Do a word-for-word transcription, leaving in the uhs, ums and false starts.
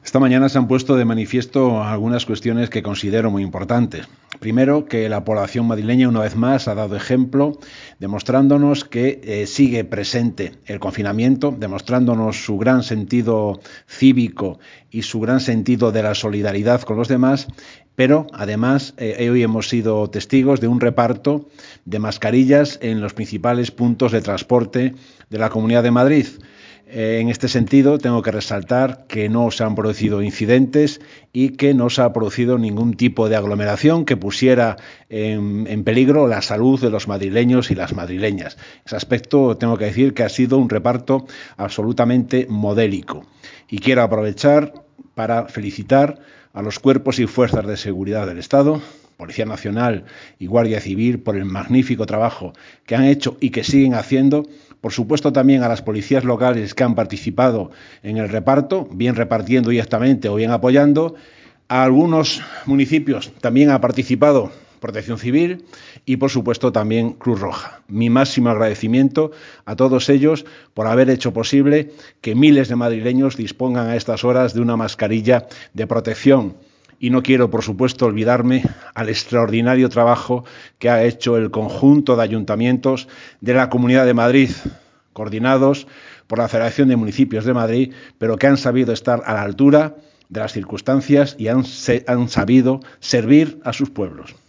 Esta mañana se han puesto de manifiesto algunas cuestiones que considero muy importantes. Primero, que la población madrileña una vez más ha dado ejemplo, demostrándonos que eh, sigue presente el confinamiento, demostrándonos su gran sentido cívico y su gran sentido de la solidaridad con los demás, pero además eh, hoy hemos sido testigos de un reparto de mascarillas en los principales puntos de transporte de la Comunidad de Madrid. Eh, en este sentido, tengo que resaltar que no se han producido incidentes y que no se ha producido ningún tipo de aglomeración que pusiera en, en peligro la salud de los madrileños y las madrileñas. Ese aspecto tengo que decir que ha sido un reparto absolutamente modélico. Y quiero aprovechar para felicitar a los cuerpos y fuerzas de seguridad del Estado, Policía Nacional y Guardia Civil, por el magnífico trabajo que han hecho y que siguen haciendo. Por supuesto, también a las policías locales que han participado en el reparto, bien repartiendo directamente o bien apoyando. A algunos municipios también ha participado Protección Civil y, por supuesto, también Cruz Roja. Mi máximo agradecimiento a todos ellos por haber hecho posible que miles de madrileños dispongan a estas horas de una mascarilla de protección. Y no quiero, por supuesto, olvidarme al extraordinario trabajo que ha hecho el conjunto de ayuntamientos de la Comunidad de Madrid, coordinados por la Federación de Municipios de Madrid, pero que han sabido estar a la altura de las circunstancias y han, se, han sabido servir a sus pueblos.